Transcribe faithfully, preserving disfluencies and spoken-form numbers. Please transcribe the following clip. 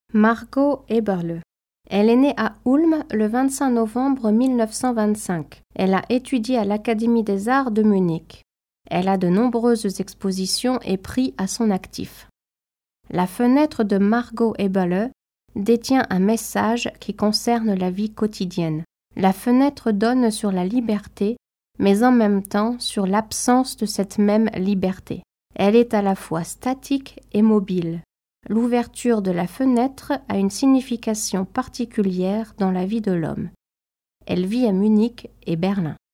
Margot Eberle. Elle est née à Ulm le vingt-cinq novembre mille neuf cent vingt-cinq. Elle a étudié à l'Académie des Arts de Munich. Elle a de nombreuses expositions et prix à son actif. La fenêtre de Margot Eberle détient un message qui concerne la vie quotidienne. La fenêtre donne sur la liberté, mais en même temps sur l'absence de cette même liberté. Elle est à la fois statique et mobile. L'ouverture de la fenêtre a une signification particulière dans la vie de l'homme. Elle vit à Munich et Berlin.